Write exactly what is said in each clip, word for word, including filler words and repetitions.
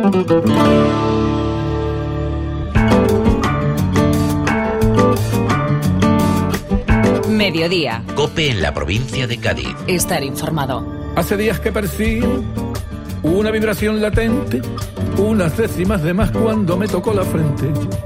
Mediodía. COPE en la provincia de Cádiz. Estar informado. Hace días que percibo una vibración latente, unas décimas de más cuando me tocó la frente.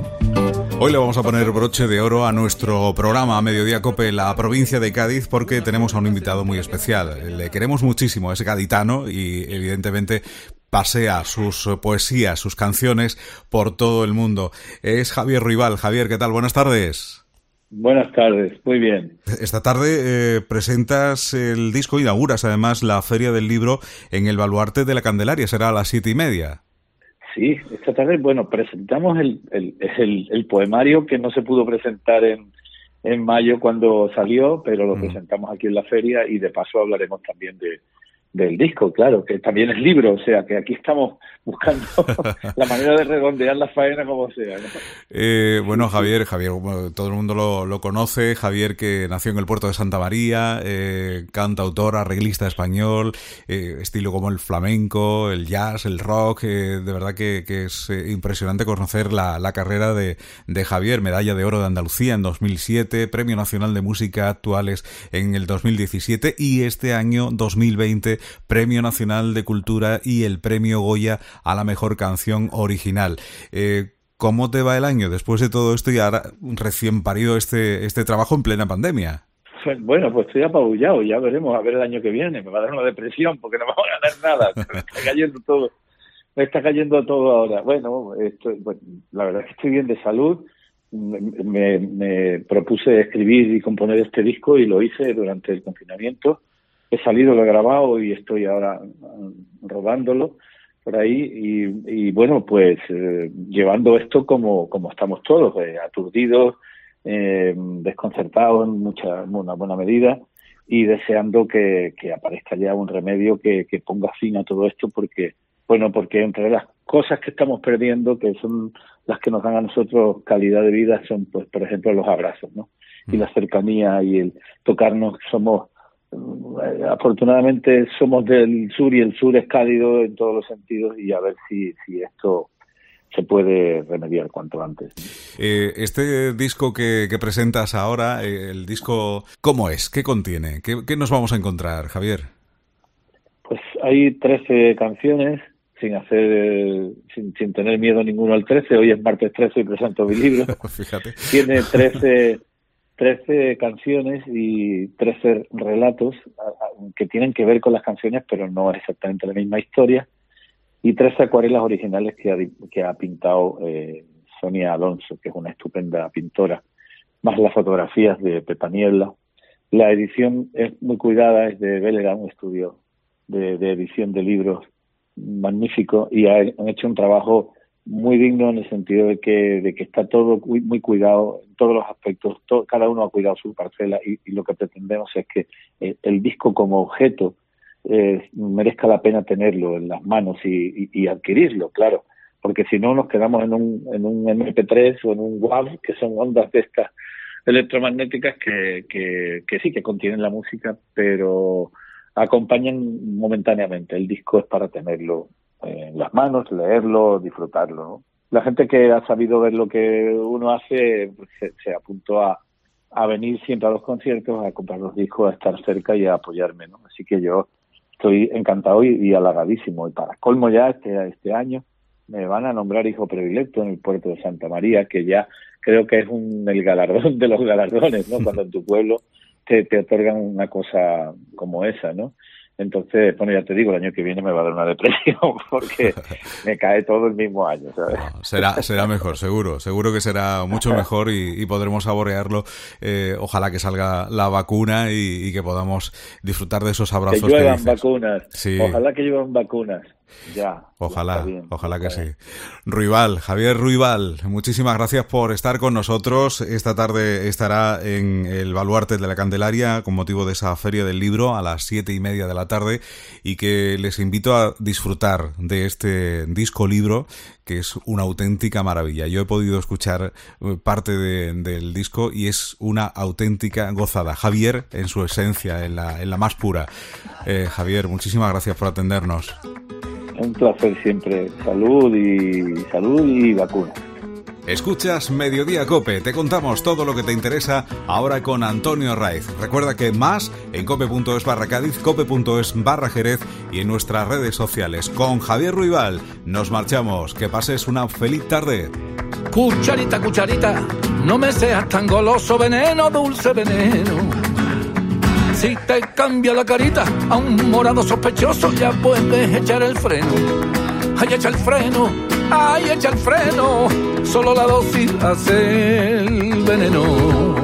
Hoy le vamos a poner broche de oro a nuestro programa Mediodía COPE en la provincia de Cádiz porque tenemos a un invitado muy especial. Le queremos muchísimo, es gaditano y evidentemente pasea sus poesías, sus canciones por todo el mundo. Es Javier Ruibal. Javier, ¿qué tal? Buenas tardes. Buenas tardes, muy bien. Esta tarde eh, presentas el disco, inauguras además la Feria del Libro en el Baluarte de la Candelaria, será a las siete y media. Sí, esta tarde, bueno, presentamos el, el, el, el poemario que no se pudo presentar en, en mayo cuando salió, pero lo mm. presentamos aquí en la feria y de paso hablaremos también de del disco, claro, que también es libro, o sea, que aquí estamos buscando la manera de redondear la faena como sea, ¿no? Eh, bueno, Javier, Javier, bueno, todo el mundo lo, lo conoce, Javier que nació en el puerto de Santa María, eh, cantautor, arreglista español, eh, estilo como el flamenco, el jazz, el rock, eh, de verdad que, que es eh, impresionante conocer la, la carrera de, de Javier, medalla de oro de Andalucía en dos mil siete, Premio Nacional de Música Actuales en el dos mil diecisiete y este año dos mil veinte Premio Nacional de Cultura y el Premio Goya a la Mejor Canción Original. Eh, ¿Cómo te va el año después de todo esto y ahora recién parido este este trabajo en plena pandemia? Bueno, pues estoy apabullado, ya veremos a ver el año que viene. Me va a dar una depresión porque no vamos a ganar nada. Me está cayendo todo, me está cayendo todo ahora. Bueno, estoy, bueno la verdad es que estoy bien de salud. Me, me, me propuse escribir y componer este disco y lo hice durante el confinamiento. He salido, lo he grabado y estoy ahora rodándolo por ahí y, y bueno, pues eh, llevando esto como como estamos todos, eh, aturdidos, eh, desconcertados en mucha una buena medida y deseando que, que aparezca ya un remedio que, que ponga fin a todo esto porque, bueno, porque entre las cosas que estamos perdiendo, que son las que nos dan a nosotros calidad de vida, son pues por ejemplo los abrazos, ¿no? Y la cercanía y el tocarnos, somos afortunadamente somos del sur y el sur es cálido en todos los sentidos y a ver si, si esto se puede remediar cuanto antes. Eh, este disco que, que presentas ahora, eh, el disco, ¿cómo es? ¿Qué contiene? ¿Qué, qué nos vamos a encontrar, Javier? Pues hay trece canciones, sin hacer, sin, sin tener miedo ninguno al trece. Hoy es martes trece y presento mi libro. Fíjate. Tiene trece trece canciones y trece relatos que tienen que ver con las canciones, pero no es exactamente la misma historia, y trece acuarelas originales que ha, que ha pintado eh, Sonia Alonso, que es una estupenda pintora, más las fotografías de Pepa Niebla. La edición es muy cuidada, es de Vélera, un estudio de, de edición de libros magnífico, y ha, han hecho un trabajo muy digno en el sentido de que de que está todo muy, muy cuidado en todos los aspectos, todo, cada uno ha cuidado su parcela y, y lo que pretendemos es que eh, el disco como objeto eh, merezca la pena tenerlo en las manos y, y, y adquirirlo, claro, porque si no nos quedamos en un en un eme pe tres o en un WAV, que son ondas de estas electromagnéticas que, que, que sí que contienen la música, pero acompañan momentáneamente. El disco es para tenerlo en las manos, leerlo, disfrutarlo, ¿no? La gente que ha sabido ver lo que uno hace pues, se, se apuntó a, a venir siempre a los conciertos, a comprar los discos, a estar cerca y a apoyarme, ¿no? Así que yo estoy encantado y, y halagadísimo. Y para colmo ya este, este año me van a nombrar hijo predilecto en el puerto de Santa María, que ya creo que es un el galardón de los galardones, ¿no? Cuando en tu pueblo te, te otorgan una cosa como esa, ¿no? Entonces, bueno, ya te digo, el año que viene me va a dar una depresión porque me cae todo el mismo año, ¿sabes? No, será será mejor, seguro. Seguro que será mucho mejor y, y podremos saborearlo. Eh, ojalá que salga la vacuna y, y que podamos disfrutar de esos abrazos. Que lluevan que vacunas. Sí. Ojalá que lluevan vacunas. Ya. Ojalá, ya bien, ojalá que sí. bien. Ruibal, Javier Ruibal, muchísimas gracias por estar con nosotros. Esta tarde estará en el Baluarte de la Candelaria con motivo de esa Feria del Libro a las siete y media de la tarde y que les invito a disfrutar de este disco libro que es una auténtica maravilla. Yo he podido escuchar parte de, del disco y es una auténtica gozada. Javier en su esencia, en la, en la más pura. Eh, Javier, muchísimas gracias por atendernos. un placer siempre. Salud y salud y vacunas. Escuchas Mediodía Cope, te contamos todo lo que te interesa ahora con Antonio Raiz. Recuerda que más en cope.es barra Cádiz, cope.es barra Jerez y en nuestras redes sociales. Con Javier Ruibal nos marchamos, que pases una feliz tarde. Cucharita, cucharita, no me seas tan goloso, veneno, dulce veneno. Si te cambia la carita a un morado sospechoso, ya puedes echar el freno. Ay, echa el freno, ay, echa el freno. Solo la dosis hace el veneno.